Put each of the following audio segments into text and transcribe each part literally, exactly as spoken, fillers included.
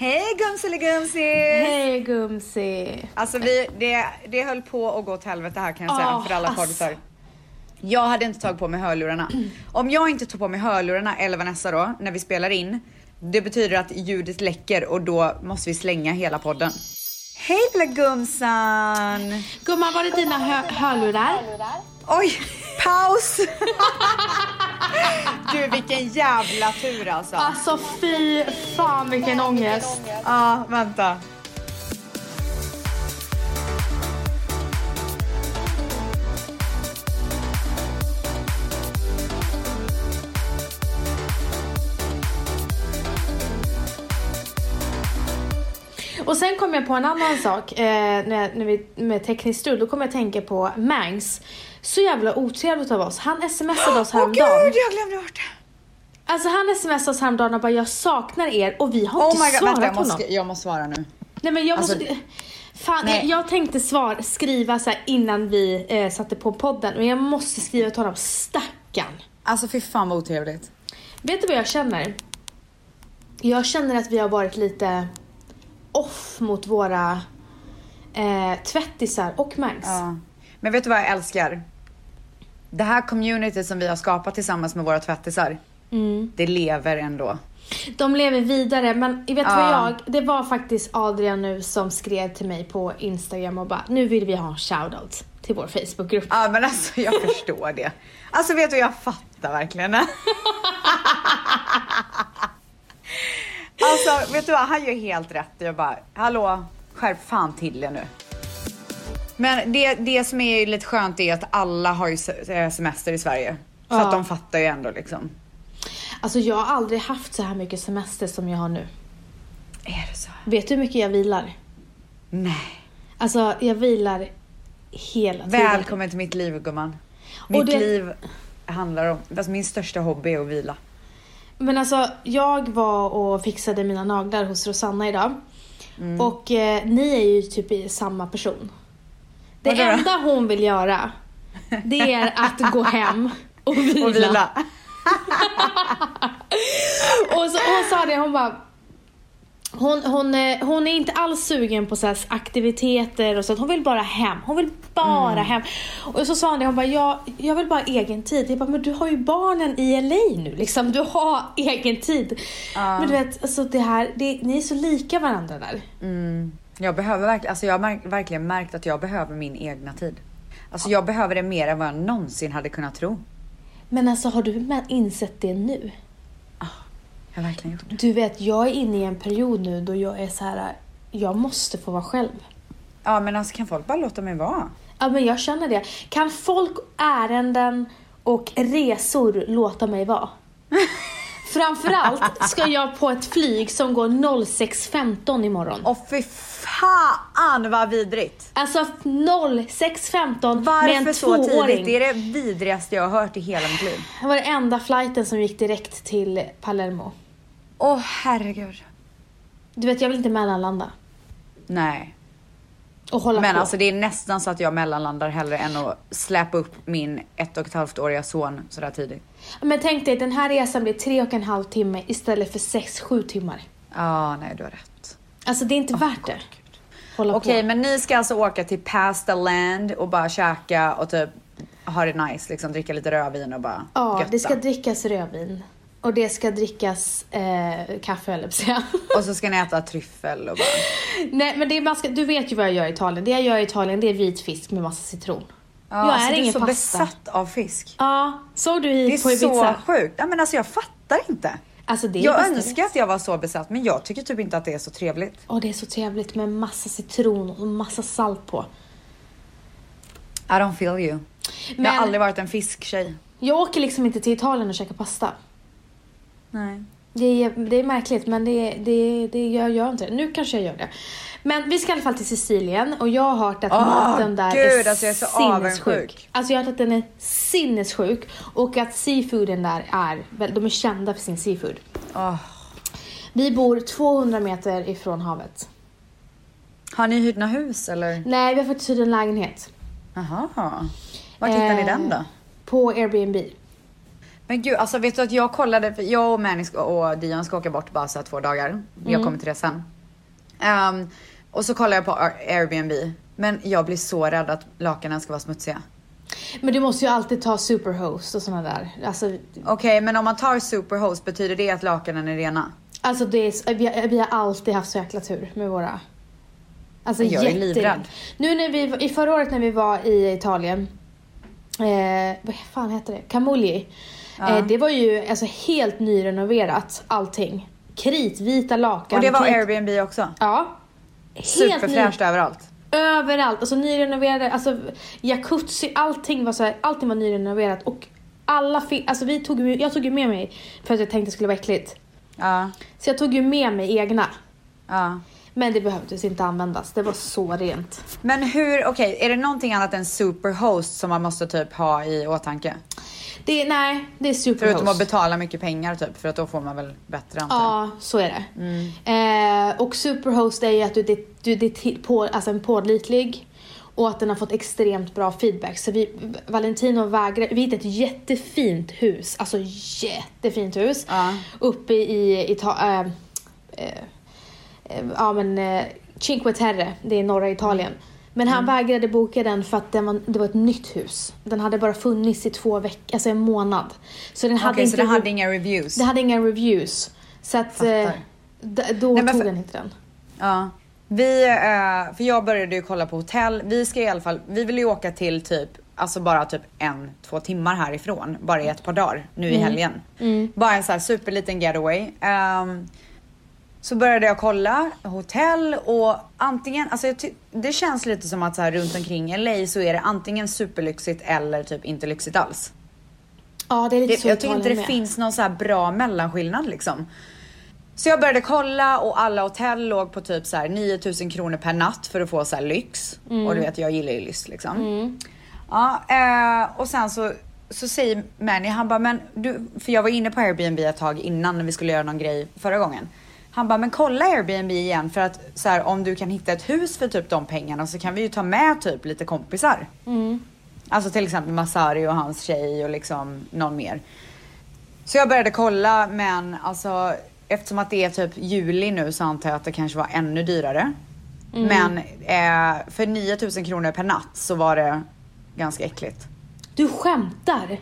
Hej Gumseligumsi! Hej Gumsi! Alltså vi, det, det höll på att gå åt helvete här kan jag säga oh, för alla poddisar. Jag hade inte tagit på mig hörlurarna. Om jag inte tog på mig hörlurarna eller Vanessa då, när vi spelar in, det betyder att ljudet läcker och då måste vi slänga hela podden. Hej lilla Gumsan! Gumman, var det dina hö- hörlurar? Oj, paus! Du, vilken jävla tur alltså. Alltså fy fan vilken ångest. Ja, ah, vänta. Och sen kom jag på en annan sak eh, när, när vi, med tekniskt strul. Då kom jag att tänka på Mangs. Så jävla otrevligt av oss. Han smsade oss häromdagen. Åh gud, jag glömde bort det. Alltså han smsade oss häromdagen och bara, jag saknar er. Och vi har oh inte my God, svarat vänta, jag honom. måste, jag måste svara nu. Nej men jag alltså, måste... Fan, nej. jag tänkte svar, skriva så här innan vi eh, satte på podden. Men jag måste skriva till honom, stackarn. Alltså fy fan vad otrevligt. Vet du vad jag känner? Jag känner att vi har varit lite off mot våra eh, tvättisar och Mangs. Ja. Men vet du vad jag älskar? Det här community som vi har skapat tillsammans med våra tvättisar, mm. det lever ändå. De lever vidare, men vet du ja. vad jag... Det var faktiskt Adrian nu som skrev till mig på Instagram och bara, nu vill vi ha en shoutout till vår Facebookgrupp. Ja, men alltså jag förstår det. Alltså vet du, jag fattar verkligen. Alltså, vet du vad, han gör helt rätt. Jag bara, hallå, skärp fan till er nu. Men det, det som är lite skönt är att alla har ju semester i Sverige. Så ja. Att de fattar ju ändå liksom. Alltså jag har aldrig haft så här mycket semester som jag har nu. Är det så? Vet du hur mycket jag vilar? Nej. Alltså jag vilar hela tiden. Välkommen till mitt liv, gumman. Mitt det... liv handlar om, alltså min största hobby är att vila. Men alltså jag var och fixade mina naglar hos Rosanna idag. Mm. Och eh, ni är ju typ samma person. Det Vadå? Enda hon vill göra, det är att gå hem och vila. Och vila. Och så hon sa det, hon bara hon, hon, hon är inte alls sugen på så här aktiviteter och så, hon vill bara hem. Hon vill bara mm. hem. Och så sa hon det, hon bara, jag, jag vill bara egen tid. Jag bara, men du har ju barnen i L A nu liksom. Du har egen tid. Uh. Men du vet, alltså det här, det, ni är så lika varandra där. Mm. Jag behöver verkligen, alltså jag har märkt, verkligen märkt att jag behöver min egna tid. Alltså jag behöver det mer än vad jag någonsin hade kunnat tro. Men alltså har du insett det nu? Ja, jag har verkligen gjort det. Du vet, jag är inne i en period nu då jag är så här, jag måste få vara själv. Ja, men alltså kan folk bara låta mig vara? Ja, men jag känner det. Kan folk, ärenden och resor låta mig vara? Framförallt ska jag på ett flyg som går noll sex femton imorgon. Åh fy fan vad vidrigt. Alltså noll sex femton med en Varför så tidigt? Det är det vidrigaste jag har hört i hela mitt liv. Det var det enda flighten som gick direkt till Palermo. Åh herregud. Du vet, jag vill inte mellanlanda. Nej. Och hålla Men på. alltså det är nästan så att jag mellanlandar hellre än att släppa upp min ett och ett halvt åriga son sådär tidigt. Men tänk dig, den här resan blir tre och en halv timme istället för sex, sju timmar. Ja, ah, nej du har rätt. Alltså det är inte oh, värt det. Okej, okay, men ni ska alltså åka till Pasta Land och bara käka och typ ha det nice, liksom dricka lite rödvin och bara Ja, götta. Det ska drickas rödvin. Och det ska drickas eh, kaffe eller så. Och så ska ni äta tryffel och bara... Nej, men det är maska, du vet ju vad jag gör i Italien. Det jag gör i Italien, det är vit fisk med massa citron. Ja, jag alltså är ingen så pasta. Besatt av fisk. Ja, såg du hit på Ibiza? Det är så sjukt. Ja, men alltså jag fattar inte. Alltså, det är jag önskar att jag var så besatt, men jag tycker typ inte att det är så trevligt. Och det är så trevligt med massa citron och massa salt på. I don't feel you. Men jag har aldrig varit en fisktjej. Jag åker liksom inte till Italien och käkar pasta. Nej. Det är, det är märkligt, men det, det, det jag gör inte det. Nu kanske jag gör det. Men vi ska i alla fall till Sicilien. Och jag har hört att oh, maten där Gud, är, alltså jag är så sinnessjuk. Alltså jag har hört att den är sinnessjuk. Och att seafooden där är, de är kända för sin seafood. Oh. Vi bor tvåhundra meter ifrån havet. Har ni hyrt några hus eller? Nej, vi har faktiskt hyrt en lägenhet. Jaha. Var hittar eh, ni den då? På Airbnb. Men gud, alltså vet du att jag kollade, för jag och Manny ska, och Dion ska åka bort bara så här två dagar. Mm. Jag kommer till det sen. Um, och så kollar jag på Airbnb. Men jag blir så rädd att lakanen ska vara smutsiga. Men du måste ju alltid ta Superhost och såna där. Alltså, Okej, okay, men om man tar Superhost, betyder det att lakanen är rena? Alltså det är, vi, har, vi har alltid haft så jäkla tur med våra. Alltså jag är livrädd. Nu när vi, i förra året när vi var i Italien. Eh, vad fan heter det? Camogli. Ja. Eh, det var ju alltså helt nyrenoverat allting. Kritvita lakan. Och det var krit... Airbnb också? Ja. Superfräscht ny... överallt. Överallt. Alltså nyrenoverade, alltså jacuzzi, allting var så här, allting var nyrenoverat och alla fi... alltså vi tog jag tog ju med mig för att jag tänkte det skulle vara äckligt. Ja. Så jag tog ju med mig egna. Ja. Men det behövdes inte användas. Det var så rent. Men hur, okej, okay, är det någonting annat än Superhost som man måste typ ha i åtanke? Det, nej, det är Superhost. Förutom att betala mycket pengar typ, för att då får man väl bättre antal. Ja, så är det. Mm. Eh, och Superhost är ju att du, det, du, det är på, alltså en pålitlig och att den har fått extremt bra feedback. Så vi, Valentino vägrar, vi hittade ett jättefint hus, alltså jättefint hus. Ja. Uppe i, i ta, äh, äh, ja men äh, Cinque Terre, det är norra Italien. Men han mm. vägrade boka den för att den var, det var ett nytt hus. Den hade bara funnits i två veckor, alltså en månad. Så den hade okay, inte så den hade inga reviews? Det hade inga reviews. Så att eh, d- då Nej, tog för, den inte den. Ja. Vi, eh, för jag började ju kolla på hotell. Vi ska i alla fall, vi vill ju åka till typ, alltså bara typ en, två timmar härifrån. Bara i ett par dagar, nu i helgen. Mm. Mm. Bara en så här superliten getaway. Um, Så började jag kolla hotell och antingen, alltså jag ty- det känns lite som att så här runt omkring L A så är det antingen superlyxigt eller typ inte lyxigt alls. Ja, det är lite det, så. Jag tycker inte det med. finns någon så här bra mellanskillnad liksom. Så jag började kolla och alla hotell låg på typ så här nio tusen kronor per natt för att få så här lyx. Mm. Och du vet, jag gillar ju lyx liksom. Mm. Ja, eh, och sen så så säger Manny, han bara, men du, för jag var inne på Airbnb ett tag innan när vi skulle göra någon grej förra gången. Han bara, men kolla Airbnb igen för att så här, om du kan hitta ett hus för typ de pengarna så kan vi ju ta med typ lite kompisar. Mm. Alltså till exempel Masari och hans tjej och liksom någon mer. Så jag började kolla, men alltså eftersom att det är typ juli nu så antar jag att det kanske var ännu dyrare. Mm. Men eh, för nio tusen kronor per natt så var det ganska äckligt. Du skämtar?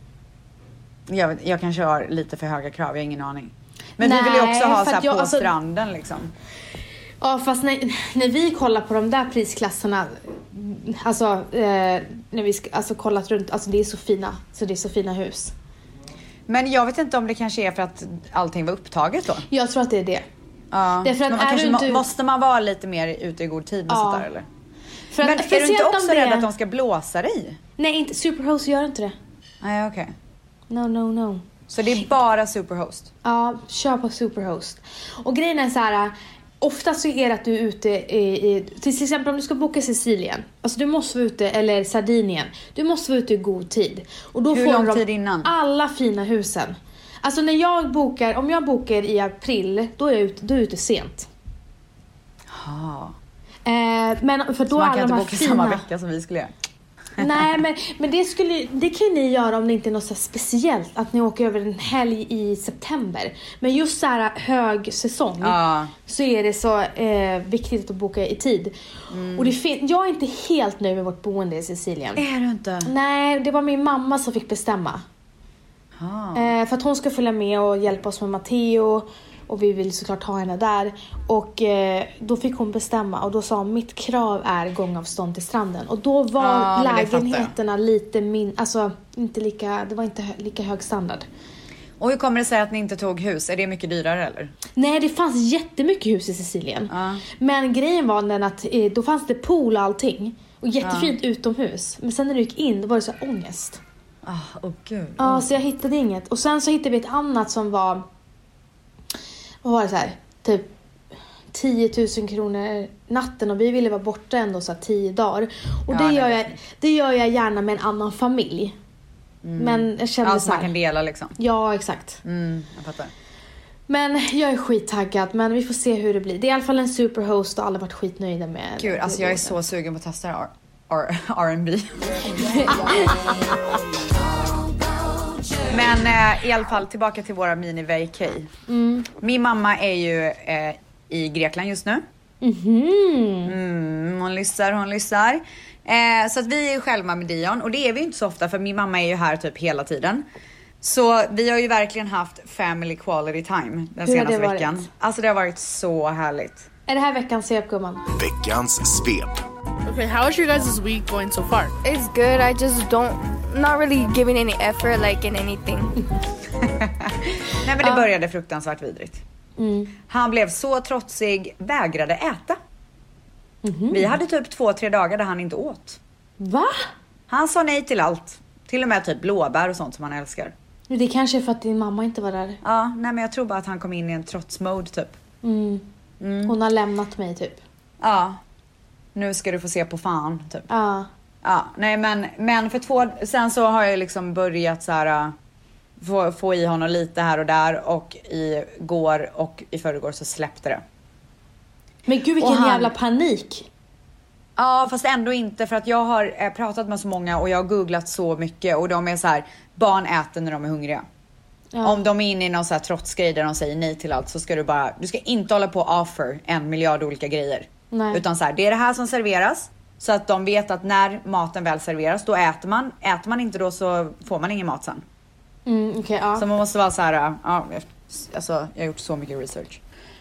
Jag, jag kanske har lite för höga krav, jag har ingen aning. Men Nej, vi vill ju också ha så här jag, på alltså, stranden liksom. Ja, fast när, när vi kollar på de där prisklasserna, alltså eh, när vi ska, alltså kollat runt, alltså det är så fina, så det är så fina hus. Men jag vet inte om det kanske är för att allting var upptaget då. Jag tror att det är det. Ja. Därför att man är kanske du inte... må, måste man vara lite mer ute i god tid och ja. sånt där eller? För att, men för är du inte också det... rädd att de ska blåsa dig? Nej, inte Superhost gör inte det. Nej, okej. Okay. No, no, no. Så det är bara Superhost? Ja, kör på Superhost. Och grejen är så här, ofta så är det att du är ute i, i till exempel om du ska boka Sicilien. Alltså du måste vara ute, eller Sardinien. Du måste vara ute i god tid. Och då Hur får lång de tid innan? Alla fina husen. Alltså när jag bokar, om jag bokar i april, då är jag ute, då är jag ute sent. Ja. Eh, men för då så man alla kan de inte här boka fina... samma vecka som vi skulle göra? Nej, men, men det, skulle, det kan ni göra om det inte är något så speciellt. Att ni åker över en helg i september. Men just så här hög säsong ja. så är det så eh, viktigt att boka i tid. Mm. Och det fin- jag är inte helt nöjd med vårt boende i Sicilien. Är du inte? Nej, det var min mamma som fick bestämma. Eh, för att hon ska följa med och hjälpa oss med Matteo. Och vi vill såklart ha henne där. Och eh, då fick hon bestämma. Och då sa hon, mitt krav är gångavstånd till stranden. Och då var ja, lägenheterna lite min... Alltså, inte lika, det var inte hö- lika hög standard. Och hur kommer det sig att ni inte tog hus? Är det mycket dyrare eller? Nej, det fanns jättemycket hus i Sicilien. Ja. Men grejen var den att eh, då fanns det pool och allting. Och jättefint ja. utomhus. Men sen när du gick in, då var det så här ångest. Ah, åh oh, gud. Ja, så jag hittade inget. Och sen så hittade vi ett annat som var... Vad var det så här? Typ tio tusen kronor natten. Och vi ville vara borta ändå så här tio dagar. Och ja, det, gör jag, det gör jag gärna med en annan familj. Mm. Men jag kände alltså så här, man kan dela liksom. Ja, exakt. Mm, jag fattar. Men jag är skittaggad. Men vi får se hur det blir. Det är i alla fall en Superhost och alla har varit skitnöjda med. Gud, alltså jag är så sugen på att testa R and B. Men eh, i alla fall tillbaka till våra mini-vacay. Mm. Min mamma är ju eh, i Grekland just nu. Mm-hmm. Mm, hon lyssnar, hon lyssnar. Eh, så att vi är själva med Dion. Och det är vi inte så ofta för min mamma är ju här typ hela tiden. Så vi har ju verkligen haft family quality time den Hur senaste har det veckan. varit? Alltså det har varit så härligt. Är det här veckans svep, gumman? Veckans svep. Okay, how is your guys' week going so far? It's good. I just don't, not really giving any effort like in anything. Nej men det började fruktansvärt vidrigt. Mm. Han blev så trotsig, vägrade äta. Mm-hmm. Vi hade typ två, tre dagar där han inte åt. Va? Han sa nej till allt. Till och med typ blåbär och sånt som han älskar. Det kanske är för att din mamma inte var där. Ja, nej men jag tror bara att han kom in i en trotsmode typ. Mm. Mm. Hon har lämnat mig typ. Ja. Nu ska du få se på fan typ. Ja. Ja, nej men, men för två, sen så har jag liksom börjat så här uh, få, få i honom lite här och där och i går och i förrgår så släppte det. Men gud vilken han, jävla panik. Ja, fast ändå inte för att jag har eh, pratat med så många och jag har googlat så mycket och de är så här, barn äter när de är hungriga. Ja. Om de är inne i någon så här trotsgrej där de säger nej till allt så ska du bara, du ska inte hålla på och offer en miljard olika grejer. Nej. Utan så här, det är det här som serveras så att de vet att när maten väl serveras då äter man. Äter man inte då så får man ingen mat sen. Mm, okay, ja. Så man måste vara så här, ja, alltså jag har gjort så mycket research.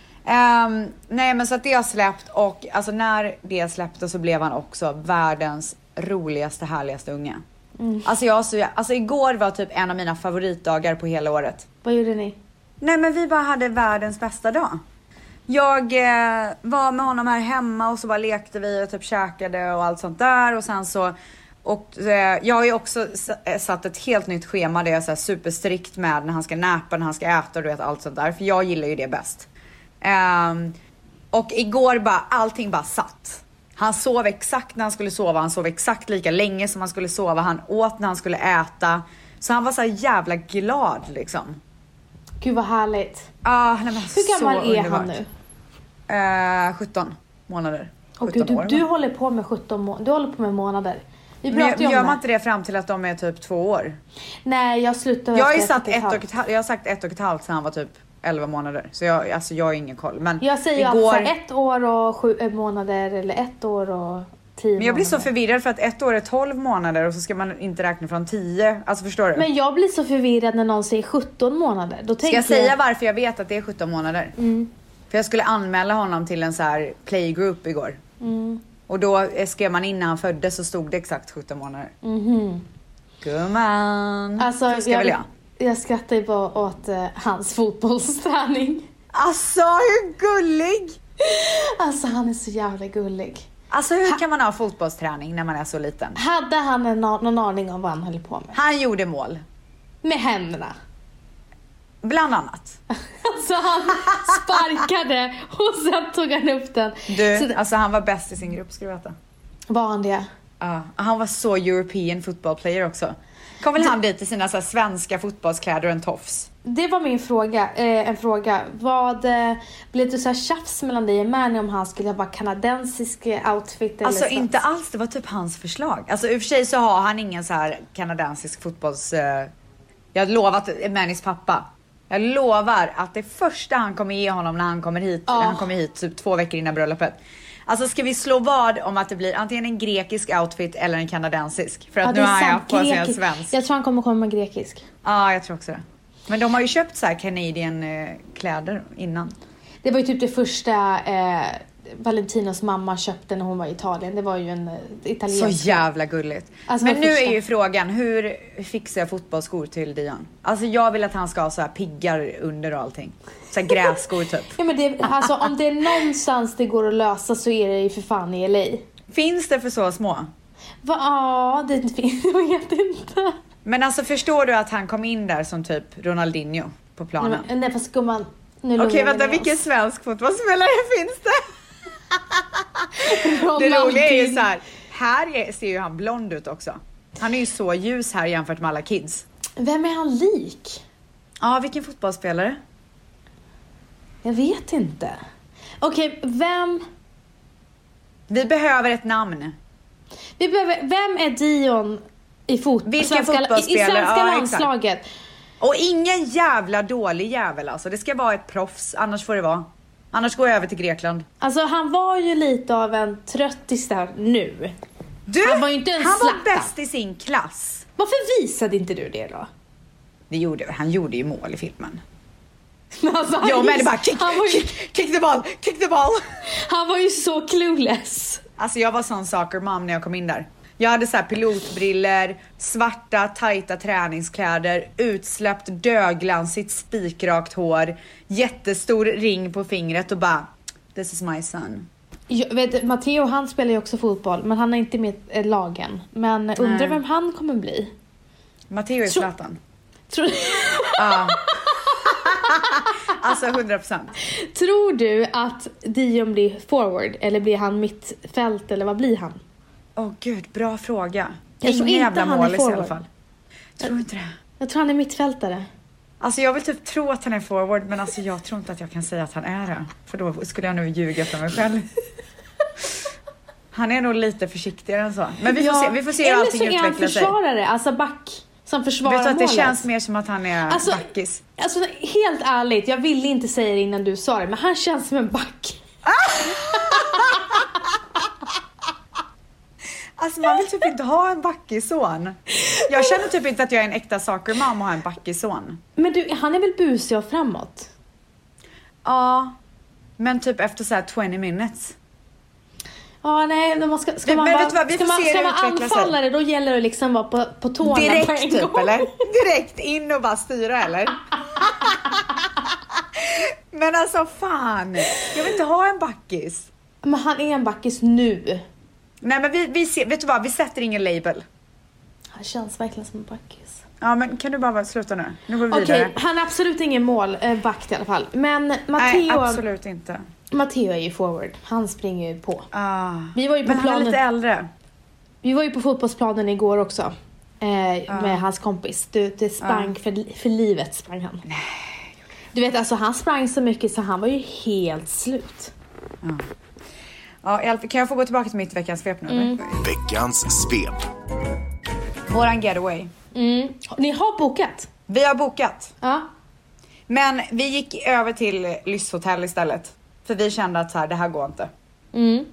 Um, nej men så att det har släppt och alltså när det släppte så blev han också världens roligaste, härligaste unge. Mm. Alltså jag så, alltså igår var typ en av mina favoritdagar på hela året. Vad gjorde ni? Nej men vi bara hade världens bästa dag. Jag eh, var med honom här hemma och så bara lekte vi och typ käkade och allt sånt där och sen så och eh, jag har ju också satt ett helt nytt schema där jag är så här superstrikt med när han ska näpa, när han ska äta och du vet allt sånt där för jag gillar ju det bäst. Um, och igår bara allting bara satt. Han sov exakt när han skulle sova. Han sov exakt lika länge som han skulle sova. Han åt när han skulle äta. Så han var så jävla glad liksom. Gud vad härligt. Ah, nej, men hur gammal är underbart. han nu? Uh, sjutton månader. Och Gud, du, år, du håller på med sjutton må- du håller på med månader. Vi men pratar ju om gör det. man inte det fram till att de är typ två år? Nej, jag slutar. Jag har ju satt ett och ett halvt. Jag har sagt ett och ett halvt sedan han var typ elva månader. Så jag, alltså jag har ingen koll. Men jag säger igår... alltså ett år och sju månader eller ett år och tio Men jag blir så månader. förvirrad för att ett år är tolv månader och så ska man inte räkna från tio. Alltså förstår du? Men jag blir så förvirrad när någon säger sjutton månader. Då ska jag säga varför jag vet att det är sjutton månader? Mm. För jag skulle anmäla honom till en så här playgroup igår. Mm. Och då skrev man in när han föddes så stod det exakt sjutton månader. Mm-hmm. Gumman. Alltså, så ska jag, väl jag. jag skrattar ju bara åt uh, hans fotbollsträning. Alltså hur gullig! Alltså han är så jävla gullig. Alltså hur ha- kan man ha fotbollsträning när man är så liten? Hade han en, någon aning om vad han höll på med? Han gjorde mål. Med händerna. Bland annat. Alltså han sparkade och sen tog han upp den. Du, så, alltså han var bäst i sin grupp, ska du veta. Var han det? Ja, uh, han var så European football player också. Kom väl han dit i sina så här, svenska fotbollskläder och en tofs. Det var min fråga, eh, en fråga. Vad eh, blev det så här tjafs mellan dig och Manny om han skulle ha kanadensisk outfit eller Alltså så? inte alls, det var typ hans förslag. Alltså i och för sig så har han ingen så här kanadensisk fotbolls... Eh, jag har lovat Mannys pappa. Jag lovar att det första han kommer ge honom när han kommer hit, oh. när han kommer hit typ två veckor innan bröllopet. Alltså ska vi slå vad om att det blir antingen en grekisk outfit eller en kanadensisk? För att ja, nu har jag på sig en Greki- svensk. Jag tror han kommer komma med grekisk. Ja, jag tror också det. Men de har ju köpt så här Canadian eh, kläder innan. Det var ju typ det första eh, Valentinos mamma köpte när hon var i Italien. Det var ju en eh, italiensk. Så jävla gulligt. Alltså, men nu första. är ju frågan, hur fixar jag fotbollsskor till Dion? Alltså jag vill att han ska ha så här piggar under och allting. Så här grässkor typ. Ja, men det, alltså, om det är någonstans det går att lösa så är det ju för fan i L A. Finns det för så små? Va? Ja, det finns. Jag vet inte. Men alltså förstår du att han kom in där som typ Ronaldinho på planen? Nej, men, nej fast gumman. Okej, okay, vänta, vilken svensk fotbollsspelare finns det? Det roliga är ju så här, här ser ju han blond ut också. Han är ju så ljus här jämfört med alla kids. Vem är han lik? Ja, vilken fotbollsspelare? Jag vet inte. Okej, okay, vem... Vi behöver ett namn. Vi behöver... Vem är Dion i fot... Vilken svenska, fotbollsspelare? I, i svenska ja, landslaget. Och ingen jävla dålig jävel alltså. Det ska vara ett proffs, annars får det vara. Annars går jag över till Grekland. Alltså han var ju lite av en tröttis där nu. Du, han var ju inte en han Zlatan. var bäst i sin klass. Varför visade inte du det då? Det gjorde, han gjorde ju mål i filmen. Alltså, han, Ja men det bara kick, han, var ju, kick, kick the ball, kick the ball. han var ju så clueless. Alltså jag var sån soccer mom när jag kom in där. Jag hade så här pilotbriller, svarta tajta träningskläder, utsläppt dödglansigt spikrakt hår, jättestor ring på fingret och bara this is my son. Jag vet, Matteo han spelar ju också fotboll, men han är inte med i lagen. Men undrar Nej. vem han kommer bli. Matteo är Tro- Zlatan. Tror, Ja. Alltså hundra procent. tror du att Dion blir forward eller blir han mittfält eller vad blir han? Åh oh, gud, bra fråga. Jag tror Ingen inte jävla han är målis i alla forward. fall. Tror inte det. Jag tror han är mittfältare. Alltså jag vill typ tro att han är forward, men alltså jag tror inte att jag kan säga att han är det. För då skulle jag nu ljuga för mig själv. Han är nog lite försiktigare än så. Men vi får se, vi får se hur allting eller så är han utvecklar sig. försvarare, alltså back som försvarar Vet du att det målet. känns mer som att han är Alltså- backis. Alltså helt ärligt, jag ville inte säga det innan du sa det, men han känns som en back. Alltså man vill typ inte ha en backison. Jag känner typ inte att jag är en äkta soccermam och har en backison. Men du, han är väl busig och framåt? Ja, men typ efter så här twenty minutes. Ja, nej, när man ska, ska Men- man men vara, vet du vad, vi ska får man, se ska det man utveckla sig. anfallare, då gäller det liksom vara på, på tårna på Direkt en typ gång. eller? Direkt in och bara styra eller? Men alltså fan, jag vill inte ha en backis. Men han är en backis nu. Nej men vi, vi ser, vet du vad, vi sätter ingen label. Han känns verkligen som en backis. Ja men kan du bara sluta nu? Nu går vi Okej, vidare. han är absolut ingen målvakt i alla fall. Men Nej Matteo, absolut inte. Matteo är ju forward. Han springer ju på. Ah. Vi var ju på Men han är planen. lite äldre. Vi var ju på fotbollsplanen igår också. Eh, med hans kompis. Det, det sprang för, för livet sprang han. Nej. Du vet alltså han sprang så mycket så han var ju helt slut. Ja, i alla fall, kan jag få gå tillbaka till mitt veckans svep nu? Mm. Veckans svep. Våran getaway. Mm. Ni har bokat? Vi har bokat. Ja. Men vi gick över till Lyss-hotell istället. För vi kände att så här, det här går inte. Mm.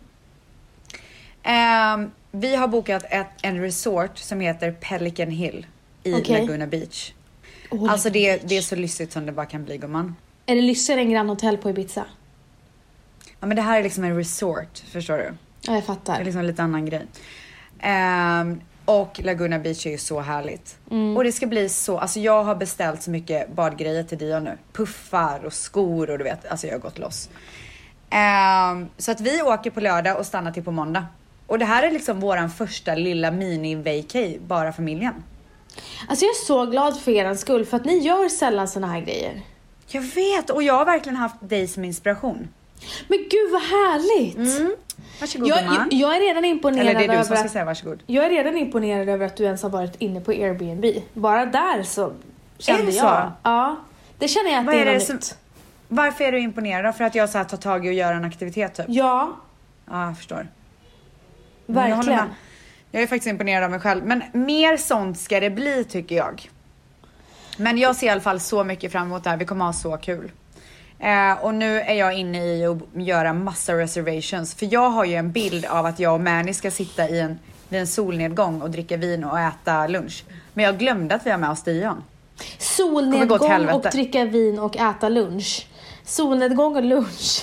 Ehm, vi har bokat ett, en resort som heter Pelican Hill i Okej. Laguna Beach. Oh, Alltså det, det är så lyssigt som det bara kan bli, gumman. Är det Lyssel en Grand Hotel på Ibiza? Ja men det här är liksom en resort, förstår du? Ja, jag Det är fattar. liksom en lite annan grej. Ehm, och Laguna Beach är ju så härligt. Och det ska bli så, alltså jag har beställt så mycket badgrejer till Dion nu. Puffar och skor och du vet, alltså jag har gått loss. Ehm, så att vi åker på lördag och stannar till på måndag. Och det här är liksom våran första lilla mini-vacay, bara familjen. Alltså jag är så glad för er skull, för att ni gör sällan såna här grejer. Jag vet, och jag har verkligen haft dig som inspiration. Men gud vad härligt! Mm. Varsågod Jag, gumman. jag, jag är redan imponerad Eller det är du över som ska att, säga varsågod. jag är redan imponerad över att du ens har varit inne på Airbnb. Bara där så kände Är det jag. så? Ja. Det känner jag att Vad det är, är det något som- nytt. Varför är du imponerad då? För att jag så här tar tag i och gör en aktivitet typ? Ja, Ja, jag förstår. Men jag håller verkligen. med. Jag är faktiskt imponerad av mig själv. Men mer sånt ska det bli tycker jag. Men jag ser i alla fall så mycket fram emot det här. Vi kommer ha så kul. Eh, och nu är jag inne i att göra massa reservations. För jag har ju en bild av att jag och Mani ska sitta i en, vid en solnedgång och dricka vin och äta lunch. Men jag glömde att vi har med oss Dion. Kommer gå till Solnedgång helvete. och dricka vin och äta lunch. Solnedgång och lunch.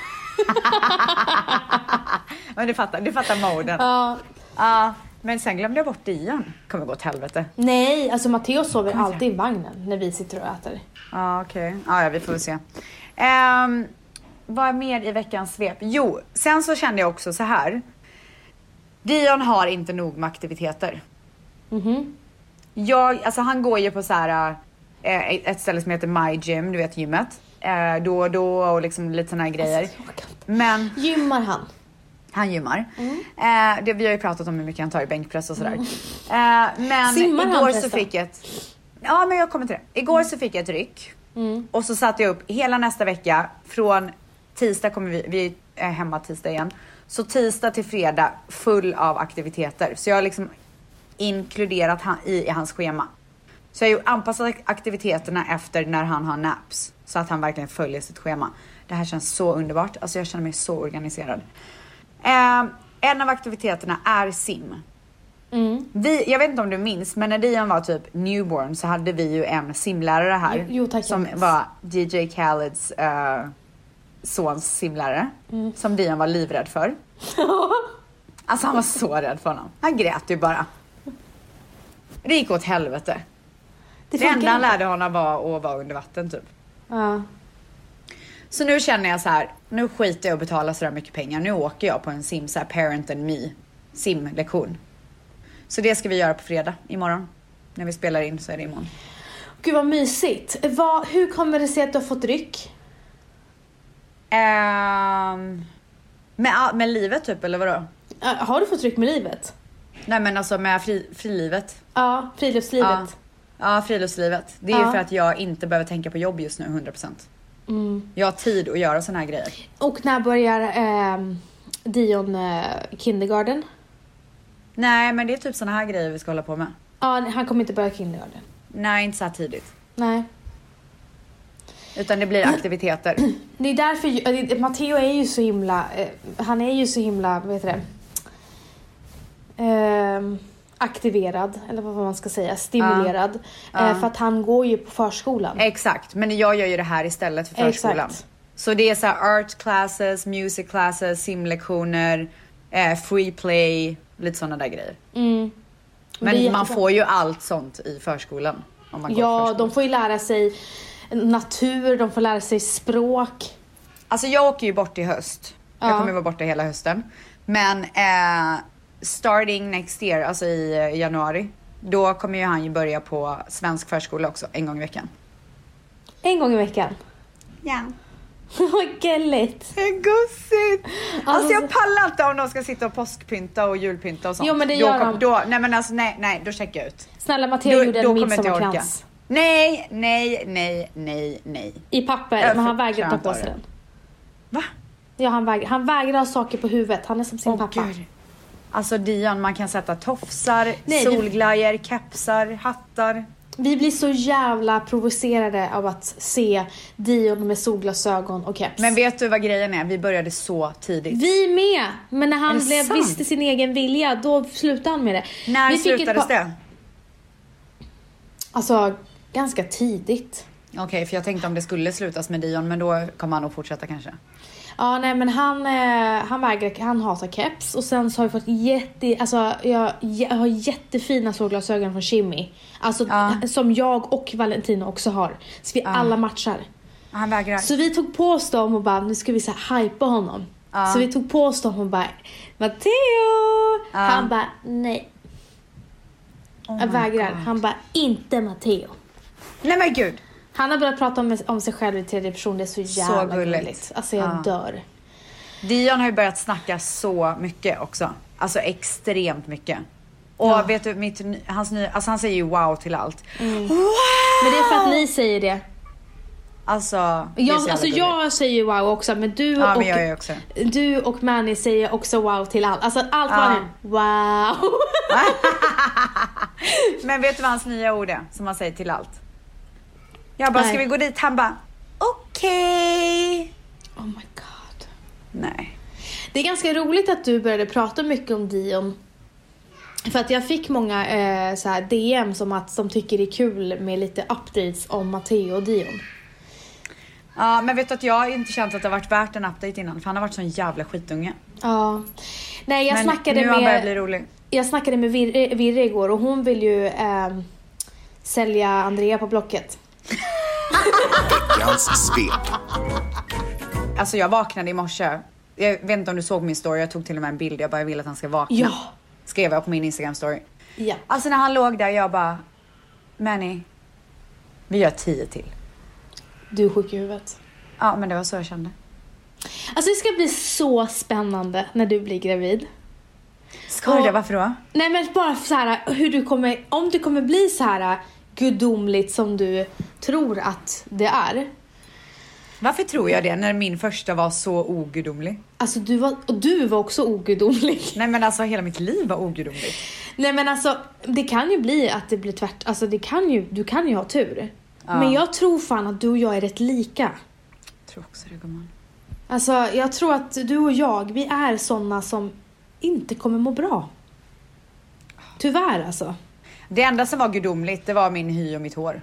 Men du fattar, du fattar moden. Ja. Ja, men sen glömde jag bort Dion. Kommer gå till helvete. Nej, alltså Matteo sover alltid i vagnen när vi sitter och äter. Ja, okej. Okay. Ja, ja, vi får väl se. Um, vad är mer i veckans svep? Jo, sen så kände jag också så här. Dion har inte nog med aktiviteter. Mhm. Jag, alltså han går ju på så här eh, ett ställe som heter My Gym, du vet gymmet. Eh, då och då och liksom lite såna här grejer. Alltså, jag kan inte. Men Gymmar han? han gymmar. Mm. Eh, det, vi har ju pratat om hur mycket han tar i bänkpress och sådär. Eh, men Simmar han igår så förresten? fick jag ett... Ja, men jag kommer till det. Igår så fick jag ett ryck. Mm. Och så satte jag upp hela nästa vecka. Från tisdag kommer vi... Vi är hemma tisdag igen. Så tisdag till fredag full av aktiviteter. Så jag har liksom inkluderat han, i, i hans schema. Så jag har ju anpassat aktiviteterna efter när han har naps. Så att han verkligen följer sitt schema. Det här känns så underbart. Alltså jag känner mig så organiserad. Eh, en av aktiviteterna är sim. Mm. Vi, jag vet inte om du minns, men när Dion var typ newborn så hade vi ju en simlärare här. Jo, tack, som var D J Khaleds uh, sons simlärare. Mm. Som Dion var livrädd för. Alltså han var så rädd för honom. Han grät ju bara. Det gick åt helvete. Det, det enda han lärde honom var att vara under vatten typ. Ja. Så nu känner jag så här, nu skiter jag att betala så där mycket pengar. Nu åker jag på en sim, så här parent and me simlektion. Så det ska vi göra på fredag imorgon. När vi spelar in så är det imorgon. Gud vad mysigt. Vad, hur kommer det sig att du har fått ryck? Um, med, med livet typ, eller vadå? Uh, har du fått ryck med livet? Nej men alltså med fri, frilivet. Ja, friluftslivet. Ja, ja friluftslivet. Det är ja. ju för att jag inte behöver tänka på jobb just nu hundra procent. Mm. Jag har tid att göra såna här grejer. Och när börjar eh, Dion eh, kindergarten? Nej men det är typ såna här grejer vi ska hålla på med. Ja, han kommer inte börja kindergarten. Nej, inte så här tidigt. Nej. Utan det blir aktiviteter. Det är därför Matteo är ju så himla eh, han är ju så himla, vad heter det? Eh, aktiverad, eller vad man ska säga, stimulerad. Ja. Eh, för att han går ju på förskolan. Exakt, men jag gör ju det här istället för förskolan. Exakt. Så det är så här art classes, music classes, simlektioner, eh, free play, lite sådana där grejer. Mm. Men man får ju allt sånt i förskolan. Om man går ja, förskolan. De får ju lära sig natur, de får lära sig språk. Alltså jag åker ju bort i höst. Ja. Jag kommer vara borta hela hösten. Men eh, starting next year, alltså i januari, då kommer ju han ju börja på svensk förskola också, en gång i veckan. En gång i veckan? Ja. Vad gulligt. Det är gussigt. Alltså, alltså jag pallar inte om de ska sitta och påskpynta och julpynta och sånt. Jo men det gör då, de. Då, nej men alltså nej, nej, då checkar jag ut. Snälla Matteo gjorde en midsommarkrans. Nej, nej, nej, nej, nej. I papper, jag men han vägrar ta på sig den. Va? Ja, han vägrar, han vägrar ha saker på huvudet. Han är som sin oh, pappa. Gud. Alltså Dion, man kan sätta tofsar, nej, solglajjor, det... kepsar, hattar. Vi blir så jävla provocerade av att se Dion med solglasögon och keps. Men vet du vad grejen är? Vi började så tidigt. Vi med! Men när han blev, visste sin egen vilja, då slutade han med det. När vi slutades pa- det? Alltså, ganska tidigt. Okej, okay, för jag tänkte om det skulle slutas med Dion, men då kommer han nog fortsätta kanske. Ja, nej men han, eh, han vägrar, han hatar keps. Och sen så har jag fått jätte, alltså jag, jag har jättefina solglasögon från Jimmy. Alltså ja. Som jag och Valentino också har. Så vi ja. alla matchar. Han vägrar. Så vi tog på oss dem och bara, nu ska vi så här hypa honom. Ja. Så vi tog på oss dem och bara, Matteo! Ja. Han bara, nej. Oh jag vägrar. God. Han bara, inte Matteo. Nej men gud. Han har börjat prata om, om sig själv i tredje person. Det är så jävla så gulligt. gulligt. Alltså jag ja. dör. Dion har ju börjat snacka så mycket också. Alltså extremt mycket. Och ja. vet du, mitt, hans nya, alltså han säger ju wow till allt. Mm. Wow! Men det är för att ni säger det. Alltså, det jag, alltså jag säger wow också. Men du, ja, och, men jag också. du och Manny säger också wow till allt. Alltså allt ja. var det. Wow! Men vet du vad hans nya ord är som han säger till allt? Jag bara, Nej. ska vi gå dit? Han bara, okej. Okay. Oh my god. Nej. Det är ganska roligt att du började prata mycket om Dion. För att jag fick många eh, så här D M som att de tycker det är kul med lite updates om Matteo och Dion. Ja, men vet du att jag har inte känt att det har varit värt en update innan. För han har varit sån jävla skitunge. Ja. Nej, jag men snackade nu med... börjar bli rolig. Jag snackade med Virre, Virre igår och hon vill ju eh, sälja Andrea på Blocket. Veckans svep. Alltså jag vaknade i morse. Jag vet inte om du såg min story. Jag tog till och med en bild. Jag bara, jag vill att han ska vakna. Ja. Skrev jag på min Instagram story. Ja. Alltså när han låg där, jag bara, Manny, vi gör tio till. Du är sjuk i huvudet. Ja, men det var så jag kände. Alltså det ska bli så spännande när du blir gravid. Ska och, det? Varför då? Nej men bara så här, hur du kommer, om du kommer bli så här gudomligt som du tror att det är. Varför tror jag det när min första var så ogudomlig? Alltså du var, och du var också ogudomlig. Nej men alltså hela mitt liv var ogudomligt. Nej men alltså det kan ju bli att det blir tvärt. Alltså det kan ju, du kan ju ha tur. Ja. Men jag tror fan att du och jag är rätt lika. Jag tror också det, gumman. Alltså jag tror att du och jag, vi är såna som inte kommer må bra. Tyvärr alltså. Det enda som var gudomligt, det var min hy och mitt hår.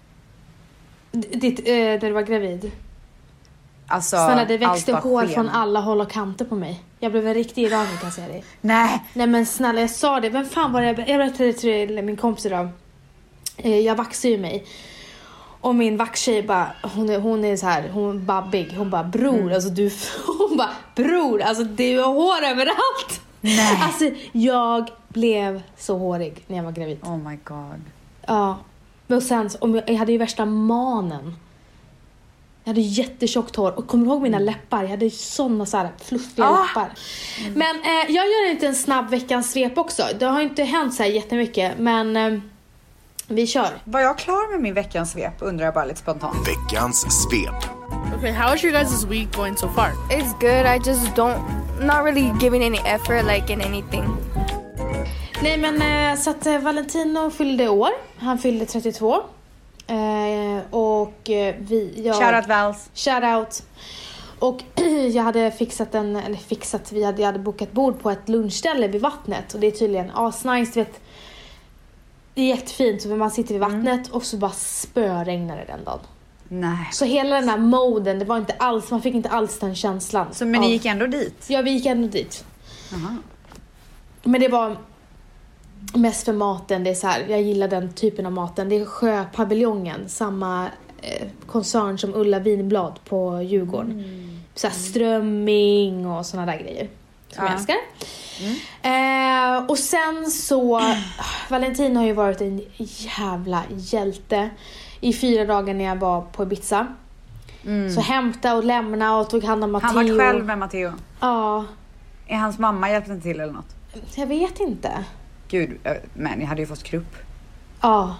D- Ditt, eh, när du var gravid. Alltså, Snälla, det växte allt var hår sken. från alla håll och kanter på mig. Jag blev en riktig idag, kan jag säga dig. Nej. Nej men snälla, jag sa det. Vem fan var det? Jag berättade till min kompis idag. Eh, Jag vaxar ju mig. Och min vaxtjej bara, hon är, hon är så här, hon är babbig. Hon bara, bror, mm. alltså du, hon bara, bror, alltså du har hår överallt. Nej. Alltså jag blev så hårig när jag var gravid. Oh my god. Ja. Och sen, om jag, jag hade ju värsta manen. Jag hade jättetjockt hår. Och kommer du ihåg mina läppar? Jag hade ju såna så här fluffiga Ah. läppar. Mm. Men eh, jag gör inte en snabb veckans svep också. Det har inte hänt så här jättemycket. Men eh, vi kör. Var jag klar med min veckans svep? Undrar jag bara lite spontant. Veckans svep. Okay, how is your guys' week going so far? It's good. I just don't, not really giving any effort like in anything. Nej men eh, så att eh, Valentino fyllde år. Han fyllde trettiotvå. Eh, och eh, vi... Jag, Shoutout Vals. Shoutout. Och jag hade fixat en... Eller fixat... Vi hade, jag hade bokat bord på ett lunchställe vid vattnet. Och det är tydligen asnice, vet. Det är jättefint. Så man sitter vid vattnet mm. och så bara spöregnar det den dagen. Nej. Så hela den här moden, det var inte alls... Man fick inte alls den känslan. Så men av, ni gick ändå dit? Ja, vi gick ändå dit. Aha. Men det var... Mest för maten, det är så här, jag gillar den typen av maten. Det är Sjöpaviljongen, samma eh, koncern som Ulla Vinblad på Djurgården. Mm. Så här strömming och såna där grejer som ja. jag älskar. Mm. Eh, och sen så Valentin har ju varit en jävla hjälte i fyra dagar när jag var på Ibiza. Mm. Så hämta och lämna och tog hand om Matteo. Han var själv med Matteo. Ja. Är hans mamma hjälpt inte till eller något? Jag vet inte. Gud, men jag hade ju fått krupp. Ja.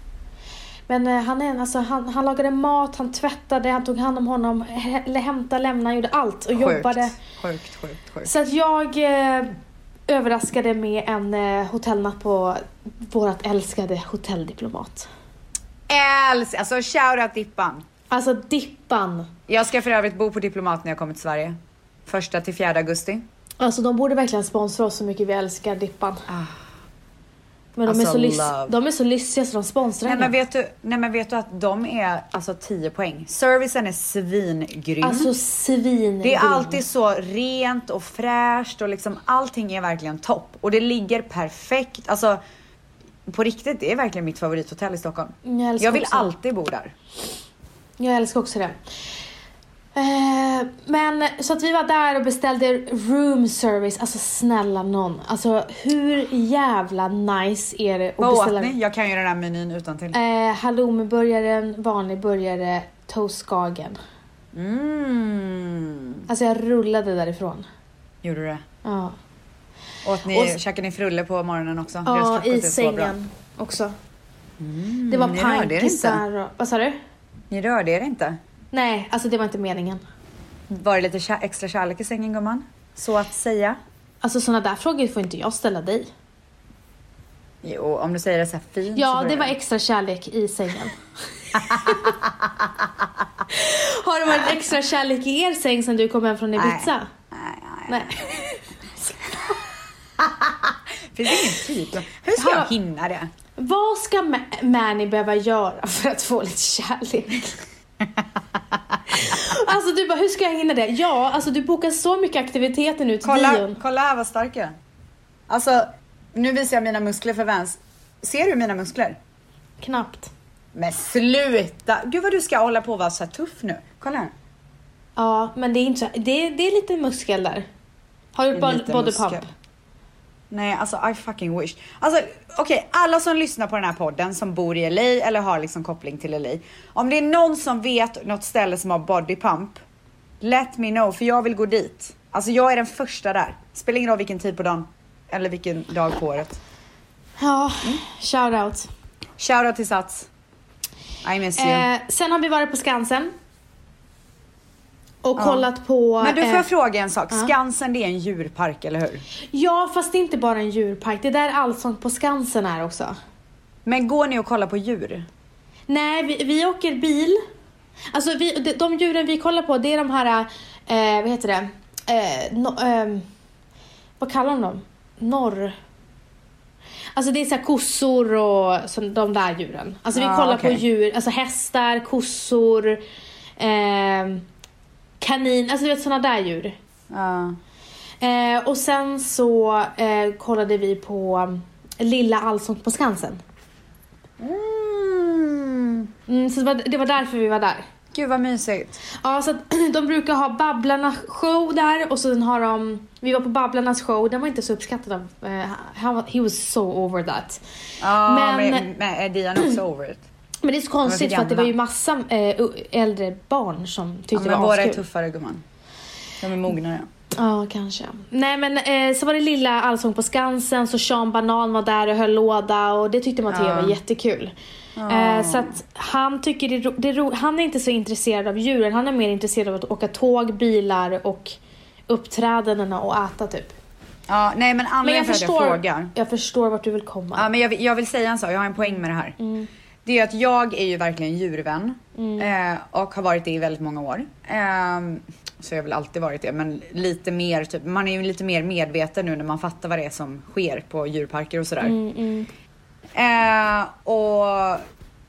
Men eh, han, är, alltså, han, han lagade mat, han tvättade, han tog hand om honom, hä- hämtade, lämnade, gjorde allt och sjukt, jobbade. Sjukt, sjukt, sjukt. Så att jag eh, överraskade med en eh, hotellnatt på vårat älskade hotelldiplomat. Äls, alltså shoutout Dippan. Alltså Dippan. Jag ska för övrigt bo på Diplomat när jag kommer till Sverige. Första till fjärde augusti. Alltså de borde verkligen sponsra oss så mycket vi älskar Dippan. Ah. Men de, Alltså, är så lys- love. de är så lyssiga så de sponsrar. Nej men, vet du, nej men vet du att de är alltså tio poäng. Servicen är svingrym. Alltså svin. Det är alltid så rent och fräscht och liksom allting är verkligen topp. Och det ligger perfekt. Alltså på riktigt, det är verkligen mitt favorithotell i Stockholm. Jag, jag vill också. alltid bo där. Jag älskar också det. Eh, men så att vi var där och beställde room service. Alltså snälla någon. Alltså hur jävla nice är det att Vad beställa? åt ni? Jag kan ju den här menyn utan till. Eh, halloumiburgaren, vanlig burgare, toastskagen. Mm. Alltså jag rullade därifrån. Gjorde du det? Ja. Åt ni, Och- käkade ni frulle på morgonen också? Ja, Deras frukost i är så bra. sängen också. Mm, Det var ni rörde er pankissar inte. och... Vad sa du? Ni rörde er inte. Nej, alltså det var inte meningen. Var det lite kä- extra kärlek i sängen, gumman? Så att säga. Alltså såna där frågor får inte jag ställa dig. Jo, om du säger det så här fint. så Ja, får det du var extra kärlek i sängen. Har det varit extra kärlek i er säng sen du kom hem från Ibiza? Nej, nej, Nej. Finns det ingen tid? Hur ska jag Ja. hinna det? Vad ska Ma- Manny behöva göra för att få lite kärlek? Alltså du bara, hur ska jag hinna det? Ja, alltså du bokar så mycket aktiviteter nu till Kolla, Dion. kolla här vad stark jag är. Alltså, nu visar jag mina muskler för Vans. Ser du mina muskler? Knappt. Men sluta! Gud vad du ska hålla på och vara så här tuff nu. Kolla här. Ja, men det är inte så. Det, det är lite muskel där. Har du gjort Det är bod- lite body muskel. pump? Nej, alltså I fucking wish. Alltså, okej, okay, alla som lyssnar på den här podden som bor i L A eller har liksom koppling till L A. Om det är någon som vet något ställe som har body pump, let me know, för jag vill gå dit. Alltså jag är den första där. Spelar ingen roll vilken tid på dagen eller vilken dag på året. Ja, shout out. Shoutout till Sats. I miss you. Eh, sen har vi varit på Skansen. Och ja. kollat på... Men du får eh, fråga en sak. Ja. Skansen, det är en djurpark, eller hur? Ja, fast det är inte bara en djurpark. Det är där Allsång på Skansen är också. Men går ni och kollar på djur? Nej, vi, vi åker bil. Alltså vi, de, de djuren vi kollar på, det är de här... Eh, vad heter det? Eh, no, eh, vad kallar de dem? Norr... Alltså det är så här kossor och så, de där djuren. Alltså vi ah, kollar okay. på djur, alltså hästar, kossor, eh, kanin, alltså du vet såna där djur. Ah. Eh, och sen så eh, kollade vi på Lilla Allsång på Skansen. Mm. Mm, så det var, det var därför vi var där. Gud vad mysigt. Ja, så att de brukar ha Babblarna show där. Och sen har de... Vi var på Babblarnas show. Den var inte så uppskattad av... Uh, he was so over that. Ja, men, men, men är Dian också over it? Men det är så konstigt för att det var ju massa uh, äldre barn som tyckte ja, det var men våra askul. är tuffare, gumman. De är mognare. Ja, kanske. Nej, men eh, så var det Lilla Allsång på Skansen. Så Sean Banan var där och höll låda. Och det tyckte Matteo ja. var jättekul. Oh. Så att han tycker det, det ro, han är inte så intresserad av djuren. Han är mer intresserad av att åka tåg, bilar och uppträdandena och äta typ. Ja, nej men anledningen för att jag frågar. Jag förstår vart du vill komma. Ja, men jag, jag vill säga en sak, jag har en poäng med det här. Mm. Det är att jag är ju verkligen djurvän. Mm. Eh, och har varit det i väldigt många år. Eh, så jag har väl alltid varit det. Men lite mer, typ, man är ju lite mer medveten nu när man fattar vad det är som sker på djurparker och sådär. Mm, mm. Eh, och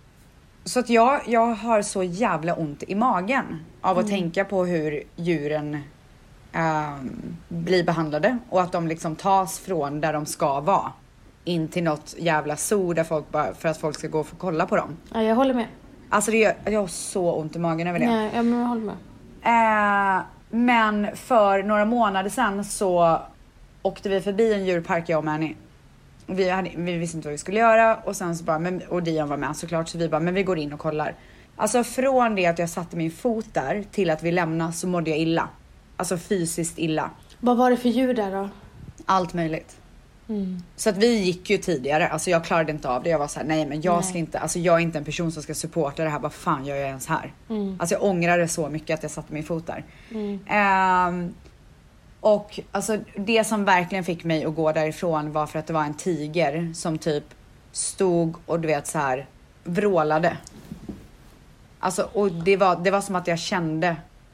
så att jag, jag har så jävla ont i magen av att Mm. tänka på hur djuren eh, blir behandlade och att de liksom tas från där de ska vara in till något jävla zoo där folk bara, för att folk ska gå och få kolla på dem. Ja, jag håller med. Alltså det gör, jag har så ont i magen över det. Nej, ja, men jag håller med. Eh, men för några månader sedan så åkte vi förbi en djurpark, jag och Manny. Vi, hade, vi visste inte vad vi skulle göra och sen så bara, men, och Dian var med såklart, så vi bara, men vi går in och kollar. Alltså från det att jag satte min fot där till att vi lämnade så mådde jag illa. Alltså fysiskt illa. Vad var det för djur där då? Allt möjligt. Mm. Så att vi gick ju tidigare, alltså jag klarade inte av det. Jag var så här, nej men jag nej. ska inte, alltså jag är inte en person som ska supporta det här. Vad fan gör jag ens här? Mm. Alltså jag ångrar det så mycket att jag satte min fot där. Mm. Um, och alltså det som verkligen fick mig att gå därifrån var för att det var en tiger som typ stod och du vet så här vrålade. Alltså och det var, det var som att jag kände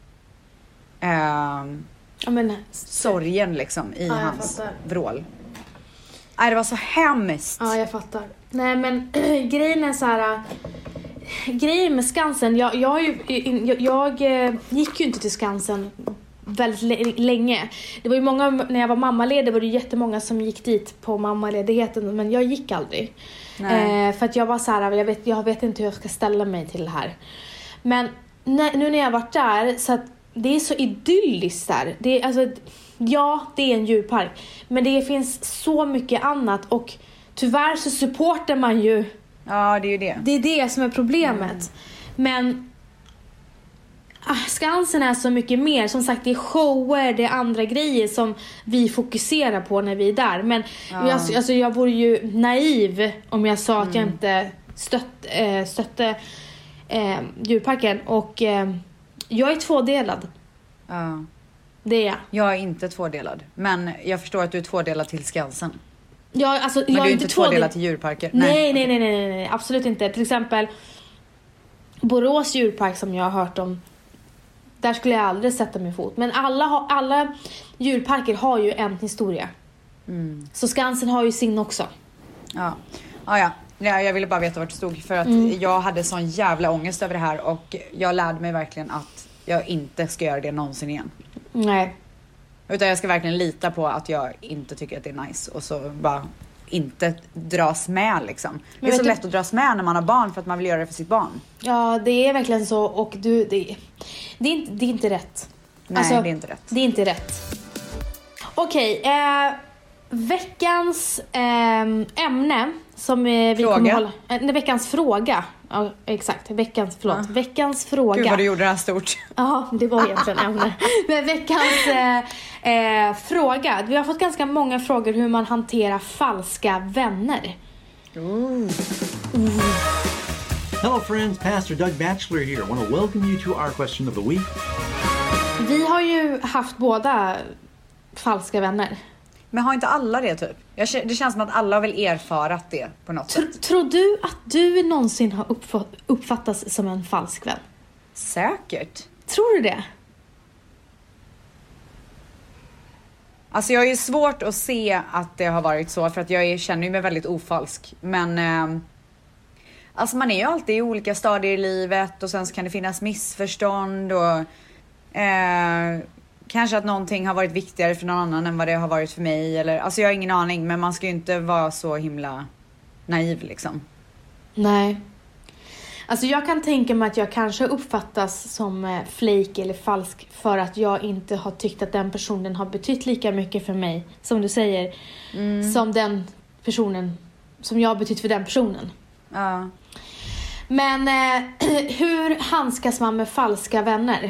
um, ja, men, sorgen liksom i ja, hans fattar. vrål. Nej, det var så hemskt. Ja, jag fattar. Nej, men grejen är så här. Grejen med Skansen, jag, jag, jag, jag, jag gick ju inte till Skansen väldigt länge. Det var ju många, när jag var mammaledig var det jättemånga som gick dit på mammaledigheten, men jag gick aldrig. Eh, för att jag var så här, jag vet, jag vet inte hur jag ska ställa mig till det här. Men när, nu när jag har varit där, så att det är så idylliskt där. Det är, alltså, ja, det är en djurpark, men det finns så mycket annat och tyvärr så supportar man ju. Ja, det är ju det. Det är det som är problemet. Mm. Men ah, Skansen är så mycket mer. Som sagt, det är shower, det är andra grejer som vi fokuserar på när vi är där. Men ja. jag, alltså, jag vore ju naiv om jag sa mm. att jag inte stött, äh, stötte äh, djurparken. Och äh, jag är tvådelad. Ja. Det är jag. Jag är inte tvådelad. Men jag förstår att du är tvådelad till Skansen. Ja, alltså, men jag du är inte inte tvådelad till djurparker? Nej, nej, nej, nej, nej, nej, absolut inte. Till exempel Borås djurpark som jag har hört om. Där skulle jag aldrig sätta min fot. Men alla, har, alla djurparker har ju en historia. Mm. Så Skansen har ju sin också. Ja, ah, ja. ja. Jag ville bara veta vart det stod. För att mm. jag hade sån jävla ångest över det här. Och jag lärde mig verkligen att jag inte ska göra det någonsin igen. Nej. Utan jag ska verkligen lita på att jag inte tycker att det är nice. Och så bara inte dras med liksom. Det är så lätt du... att dras med när man har barn för att man vill göra det för sitt barn. Ja, det är verkligen så. Och du, det, det, är, inte, det är inte rätt. Nej, alltså, det är inte rätt. Det är inte rätt. Okej, eh, veckans eh, ämne som eh, vi fråga. kommer hålla... Eh, veckans fråga. Ja, exakt. Veckans, förlåt. Ja. Veckans fråga. Gud vad du gjorde det här stort. Ja, det var egentligen ämne. Men veckans eh, eh, fråga. Vi har fått ganska många frågor hur man hanterar falska vänner. Ooh. Ooh. Hello friends, Pastor Doug Batchelor here. I want to welcome you to our question of the week. Vi har ju haft båda falska vänner. Men har inte alla det typ? Jag, det känns som att alla vill erfarat det på något Tr- sätt. Tror du att du någonsin har uppf- uppfattats som en falsk vän? Säkert. Tror du det? Alltså jag är ju svårt att se att det har varit så, för att jag är, känner ju mig väldigt ofalsk. Men eh, alltså man är ju alltid i olika stadier i livet, och sen så kan det finnas missförstånd och eh, kanske att någonting har varit viktigare för någon annan än vad det har varit för mig. Eller, alltså jag har ingen aning, men man ska ju inte vara så himla naiv liksom. Nej. Alltså jag kan tänka mig att jag kanske uppfattas som eh, flake eller falsk för att jag inte har tyckt att den personen har betytt lika mycket för mig, som du säger, mm. som den personen, som jag har betytt för den personen. Ja. Men eh, hur handskas man med falska vänner?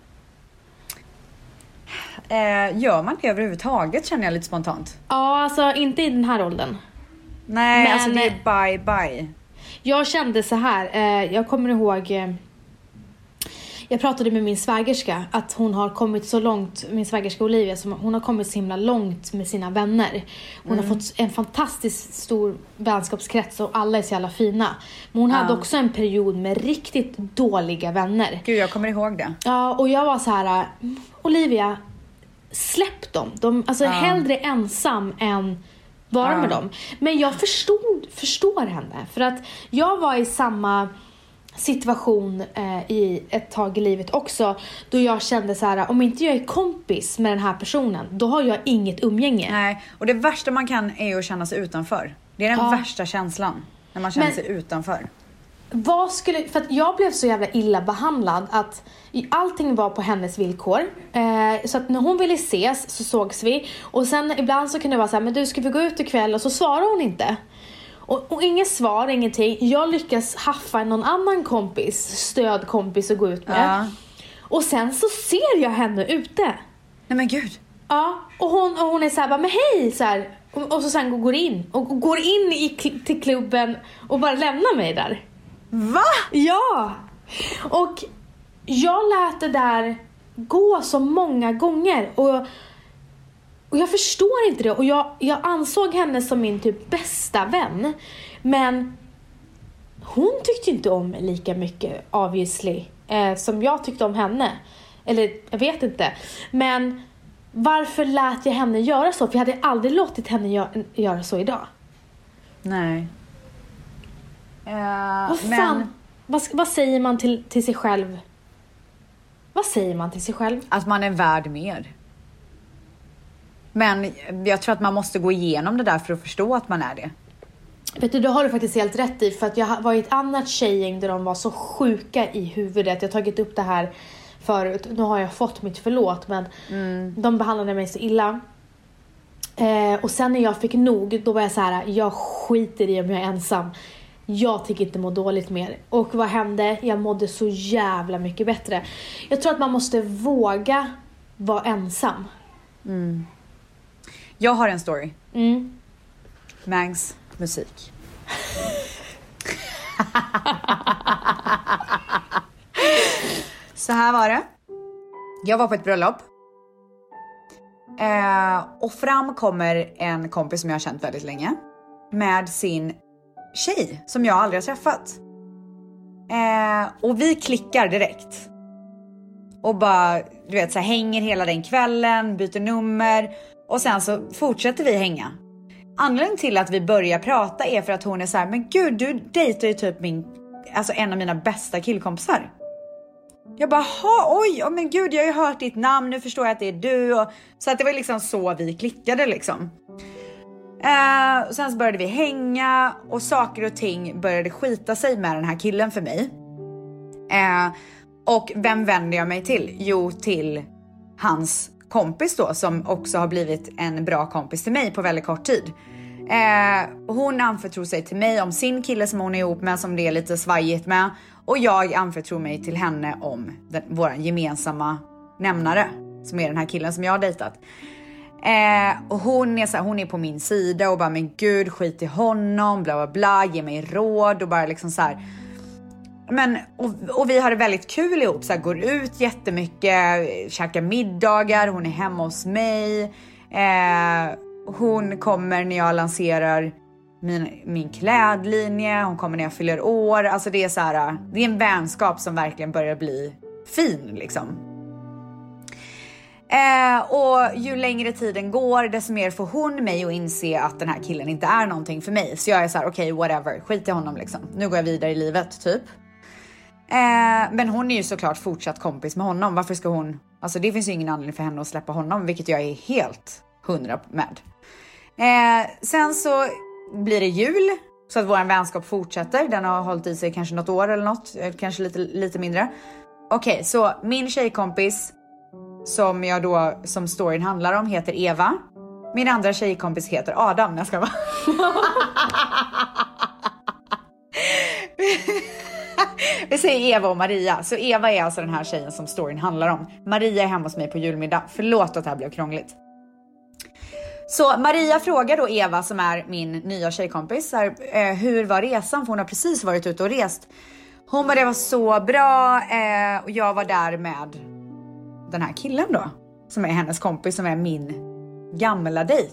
Eh, gör man det överhuvudtaget, känner jag lite spontant. Ja, alltså inte i den här åldern. Nej, Men, alltså det är bye bye. Jag kände så här, eh, jag kommer ihåg, eh, jag pratade med min svägerska att hon har kommit så långt, min svägerska Olivia, som hon har kommit så himla långt med sina vänner. Hon mm. har fått en fantastiskt stor vänskapskrets och alla är så jävla fina. Men hon ja. hade också en period med riktigt dåliga vänner. Gud, jag kommer ihåg det. Ja, och jag var så här, Olivia, släpp dem. De, alltså ja. hellre ensam än vara ja. med dem. Men jag förstod, förstår henne. För att jag var i samma situation eh, i ett tag i livet också. Då jag kände så här, om inte jag är kompis med den här personen, då har jag inget umgänge. Nej, och det värsta man kan är att känna sig utanför. Det är den ja. värsta känslan. När man känner Men, sig utanför. Vad skulle, för att jag blev så jävla illa behandlad att allting var på hennes villkor. Eh, så att när hon ville ses så sågs vi. Och sen ibland så kunde det vara så här, men du, ska vi gå ut ikväll? Och så svarar hon inte. Och, och inget svar, ingenting. Jag lyckas haffa någon annan kompis, stödkompis att gå ut med. Ja. Och sen så ser jag henne ute. Nej men gud. Ja, och hon, och hon är så här, men hej! Så här, och, och så sen går in. Och går in i, till klubben och bara lämnar mig där. Va? Ja! Och jag lät det där gå så många gånger. Och, och jag förstår inte det. Och jag, jag ansåg henne som min typ bästa vän. Men hon tyckte inte om mig lika mycket, obviously, eh, som jag tyckte om henne. Eller jag vet inte. Men varför lät jag henne göra så? För jag hade aldrig låtit henne gö- göra så idag. Nej. Uh, vad fan, men... vad, vad säger man till, till sig själv? Vad säger man till sig själv? Att man är värd mer. Men jag tror att man måste gå igenom det där för att förstå att man är det. Vet du, det har du faktiskt helt rätt i. För att jag var i ett annat tjejgäng där de var så sjuka i huvudet. Jag har tagit upp det här förut. Nu har jag fått mitt förlåt, men mm. de behandlade mig så illa. Eh, och sen när jag fick nog, då var jag så här: jag skiter i om jag är ensam. Jag tycker inte må dåligt mer. Och vad hände? Jag mådde så jävla mycket bättre. Jag tror att man måste våga vara ensam. Mm. Jag har en story. Mm. Mangs musik. Så här var det. Jag var på ett bröllop. Eh, och fram kommer en kompis som jag har känt väldigt länge. Med sin tjej som jag aldrig har träffat. Eh, och vi klickar direkt. Och bara, du vet, så här, hänger hela den kvällen, byter nummer. Och sen så fortsätter vi hänga. Anledningen till att vi börjar prata är för att hon är så här: men gud, du dejtar ju typ min, alltså en av mina bästa killkompisar. Jag bara, oj, oh, men gud, jag har ju hört ditt namn, nu förstår jag att det är du. Och, så att det var liksom så vi klickade liksom. Eh, och sen så började vi hänga och saker och ting började skita sig med den här killen för mig. Eh, och vem vänder jag mig till? Jo, till hans kompis då, som också har blivit en bra kompis till mig på väldigt kort tid. Eh, hon anförtror sig till mig om sin kille som hon är ihop med, som det är lite svajigt med. Och jag anförtror mig till henne om den, våran gemensamma nämnare, som är den här killen som jag har dejtat. Eh, och hon är, så här, hon är på min sida och bara, men gud, skit i honom, bla bla bla, ge mig råd och bara liksom så här. Men, och, och vi har det väldigt kul ihop. Så här, går ut jättemycket, käkar middagar, hon är hemma hos mig. Eh, hon kommer när jag lanserar min, min klädlinje. Hon kommer när jag fyller år. Alltså det är så här, det är en vänskap som verkligen börjar bli fin liksom. Eh, och ju längre tiden går, desto mer får hon mig att inse att den här killen inte är någonting för mig. Så jag är så här, okej, okay, whatever, skit i honom liksom. Nu går jag vidare i livet, typ. Eh, men hon är ju såklart fortsatt kompis med honom. Varför ska hon... Alltså det finns ju ingen anledning för henne att släppa honom, vilket jag är helt hundra med. Eh, sen så blir det jul, så att vår vänskap fortsätter. Den har hållit i sig kanske något år eller något, kanske lite, lite mindre. Okej, okay, så min tjejkompis som jag då, som storyn handlar om, heter Eva. Min andra tjejkompis heter Adam. Jag ska vara. Vi säger Eva och Maria. Så Eva är alltså den här tjejen som storyn handlar om. Maria är hemma hos mig på julmiddag. Förlåt att det här blev krångligt. Så Maria frågar då Eva, som är min nya tjejkompis, här, eh, hur var resan? För hon har precis varit ute och rest. Hon bara, det var så bra. Eh, och jag var där med den här killen då, som är hennes kompis, som är min gamla dejt.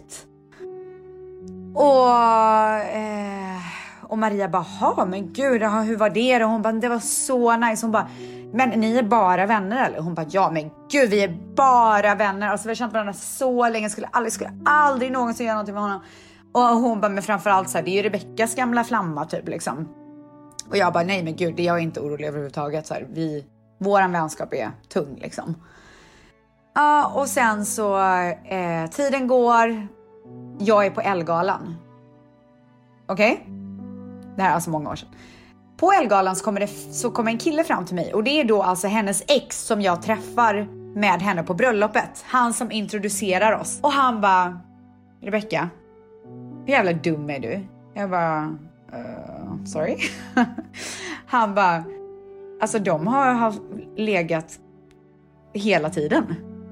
Och eh, och Maria bara, ha men gud, aha, hur var det? Och hon bara, det var så nice. Hon bara, men ni är bara vänner eller? Hon bara, ja men gud, vi är bara vänner. Alltså vi har känt varandra så länge, skulle aldrig, skulle aldrig någonsin göra någonting med honom. Och hon bara, men framförallt så här, det är ju Rebeckas gamla flamma typ liksom. Och jag bara, nej men gud, det är jag inte orolig överhuvudtaget. Så här, vi, våran vänskap är tung liksom. Ja, och sen så eh, tiden går. Jag är på Ellegalan. Okej? Okay? Det här är alltså många år sedan. På Ellegalan så kommer, det, så kommer en kille fram till mig. Och det är då alltså hennes ex som jag träffar med henne på bröllopet. Han som introducerar oss. Och han bara, Rebecca, hur jävla dum är du? Jag bara, uh, sorry. Han bara, alltså de har, har legat hela tiden.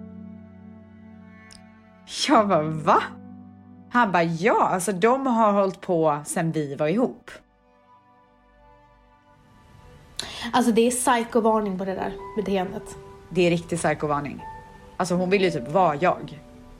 Jag bara, va? Han bara, ja, alltså de har hållit på sen vi var ihop. Alltså det är psykovarning på det där beteendet. Det är riktigt psykovarning. Alltså hon vill ju typ vara jag.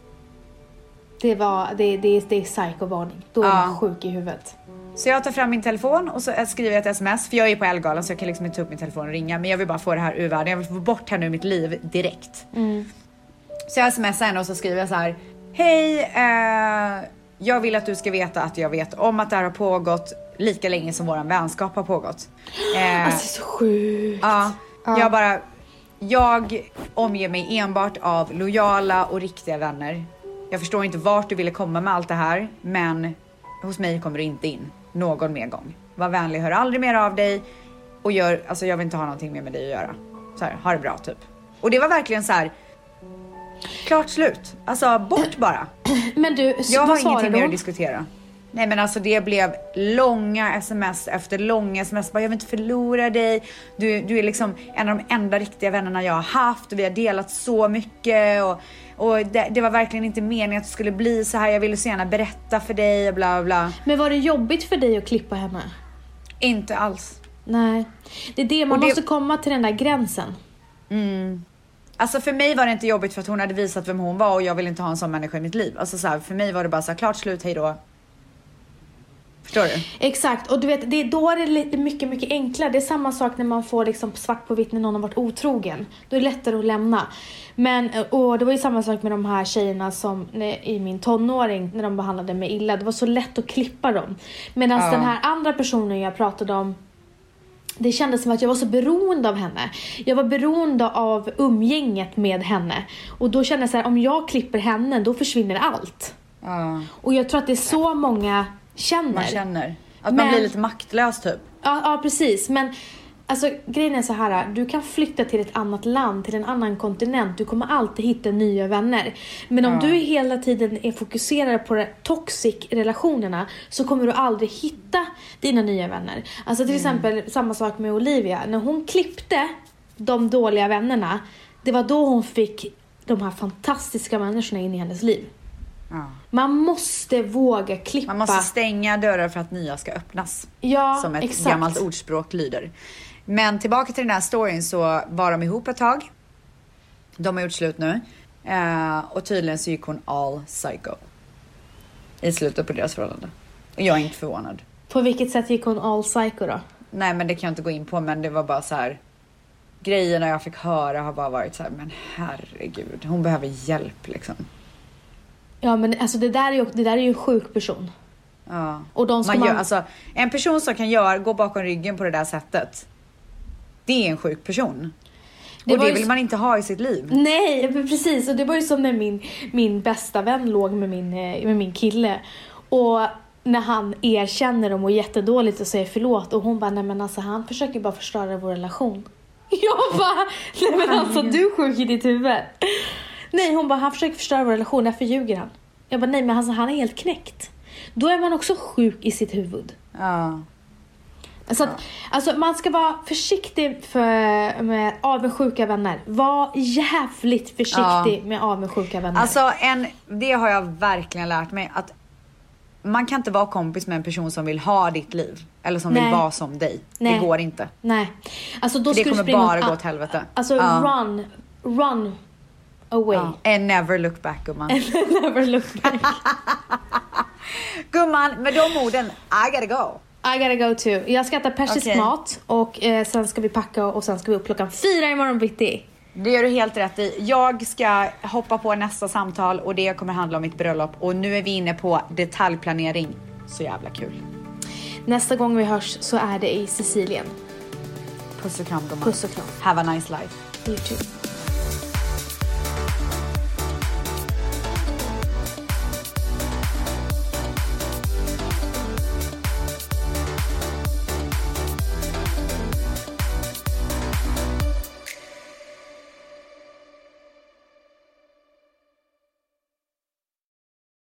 Det, var, det, det, det är psykovarning. Då är ja. man sjuk i huvudet. Så jag tar fram min telefon och så skriver jag ett sms. För jag är på Ellegalan så jag kan liksom inte ta upp min telefon och ringa. Men jag vill bara få det här ur världen. Jag vill få bort henne ur mitt liv direkt. Mm. Så jag smsar henne och så skriver jag så här. Hej, eh, jag vill att du ska veta att jag vet om att det här har pågått lika länge som våran vänskap har pågått. Eh, alltså så sjukt. Ja, ja. jag bara... Jag omger mig enbart av lojala och riktiga vänner. Jag förstår inte vart du ville komma med allt det här. Men hos mig kommer du inte in någon mer gång. Var vänlig, hör aldrig mer av dig. Och gör, alltså jag vill inte ha någonting mer med dig att göra. Så här, ha det bra typ. Och det var verkligen så här... Klart slut. Alltså bort bara. Men du, jag har ingenting mer du? att diskutera. Nej men alltså det blev långa sms efter långa sms. Bara, jag vill inte förlora dig. Du, du är liksom en av de enda riktiga vännerna jag har haft. Och vi har delat så mycket. Och, och det, det var verkligen inte meningen att det skulle bli så här. Jag ville så gärna berätta för dig och bla bla. Men var det jobbigt för dig att klippa henne? Inte alls. Nej. Det är det, man det... måste komma till den där gränsen. Mm. Alltså för mig var det inte jobbigt för att hon hade visat vem hon var. Och jag vill inte ha en sån människa i mitt liv. Alltså så här, för mig var det bara så här, klart slut, hej då. Förstår du? Exakt, och du vet, det, då är det lite, mycket, mycket enklare. Det är samma sak när man får liksom svart på vitt när någon har varit otrogen. Då är det lättare att lämna. Men, och det var ju samma sak med de här tjejerna som när, i min tonåring, när de behandlade mig illa. Det var så lätt att klippa dem. Medan ja. den här andra personen jag pratade om, det kändes som att jag var så beroende av henne. Jag var beroende av umgänget med henne. Och då kände jag så här, om jag klipper henne, då försvinner allt. Ja. Och jag tror att det är så många känner. Man känner. Att men, man blir lite maktlös typ. Ja, ja, precis. Men alltså, grejen är så här. Du kan flytta till ett annat land, till en annan kontinent. Du kommer alltid hitta nya vänner. Men om ja. du hela tiden är fokuserad på de toxic relationerna, så kommer du aldrig hitta dina nya vänner. Alltså till mm. exempel samma sak med Olivia. När hon klippte de dåliga vännerna, det var då hon fick de här fantastiska människorna in i hennes liv. Ja. Man måste våga klippa. Man måste stänga dörrar för att nya ska öppnas. Ja, som ett exakt. gammalt ordspråk lyder. Men tillbaka till den här storyn så var de ihop ett tag. De har gjort slut nu. Uh, och tydligen så gick hon all psycho i slutet på deras förhållande. Och jag är inte förvånad. På vilket sätt gick hon all psycho då? Nej, men det kan jag inte gå in på. Men det var bara så här. Grejerna jag fick höra har bara varit så här. Men herregud, hon behöver hjälp liksom. Ja, men alltså det där är ju, det där är ju en sjuk person. Ja. Och de ska man man... gör, alltså, en person som kan göra, gå bakom ryggen på det där sättet. Det är en sjuk person. Det och det ju... vill man inte ha i sitt liv. Nej, precis. Och det var ju som när min, min bästa vän låg med min, med min kille. Och när han erkänner och mår jättedåligt och säger förlåt. Och hon bara, nej men alltså han försöker bara förstöra vår relation. Jag bara, nej men alltså du är sjuk i ditt huvud. Nej, hon bara, han försöker förstöra vår relation, därför ljuger han. Jag bara, nej men alltså, han är helt knäckt. Då är man också sjuk i sitt huvud. Ja. Så att, alltså, man ska vara försiktig för, med avundsjuka vänner. Var jävligt försiktig ja. med avundsjuka vänner. Alltså, en, det har jag verkligen lärt mig. Att man kan inte vara kompis med en person som vill ha ditt liv. Eller som Nej. vill vara som dig. Nej. Det går inte. Nej. Alltså, då det kommer bara gå åt helvete. Alltså ja. run, run away. Ja. And never look back, gumman. And never look back. Gumman, med de orden, I gotta go. I gotta go too. Jag ska äta persisk okay. mat. Och eh, sen ska vi packa och sen ska vi upp klockan fyra imorgon bitti. Det gör du helt rätt i. Jag ska hoppa på nästa samtal och det kommer handla om mitt bröllop. Och nu är vi inne på detaljplanering. Så jävla kul. Nästa gång vi hörs så är det i Sicilien. Puss och kram, gumman. Puss och kram. Have a nice life. You too.